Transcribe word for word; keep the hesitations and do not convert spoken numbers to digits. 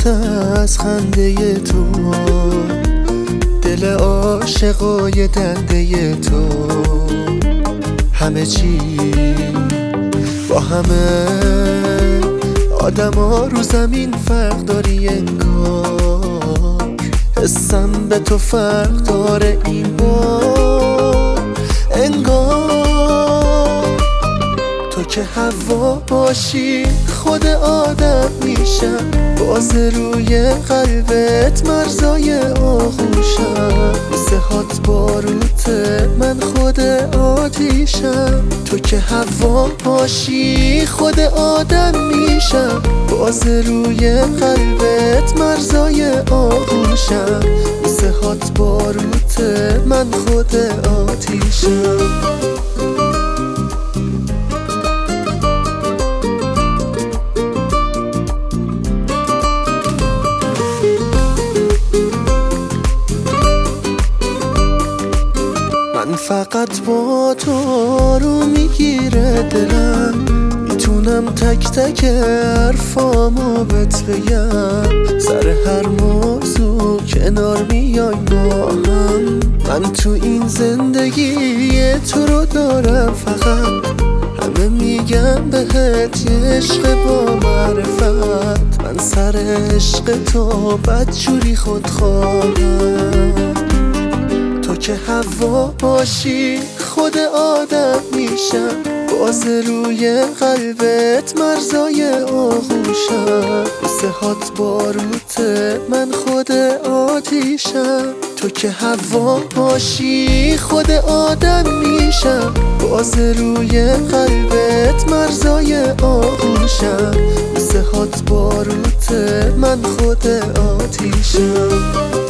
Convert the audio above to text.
میسوخته از خنده تو، دل عاشقای دنده تو. همه چی با همه آدم ها رو زمین فرق داری انگار، حسم به تو فرق داره این بار انگار. تو که هوا باشی خود آدم میشم، باز روی قلبت مرزای آغوشم. مثل هات باروته من خود آتیشم. تو که هوا باشی خود آدم میشم، باز روی قلبت مرزای آغوشم. مثل هات باروته من خود آتیشم. من فقط با تو رو میگیره دلم، میتونم تک تک حرفامو بهت بگم. سر هر موضوع کنار میایم با هم. من تو این زندگی تو رو دارم فقط، همه میگم بهت یه عشق با معرفت. من سر عشق تو بدجوری خود خواهم. تو که هوا باشی خود آدم میشم، باز روی قلبت مرزای آغوشم. مثل هات باروته من خود آتیشم. تو که هوا باشی خود آدم میشم، باز روی قلبت مرزای آغوشم. مثل هات باروته من خود آتیشم.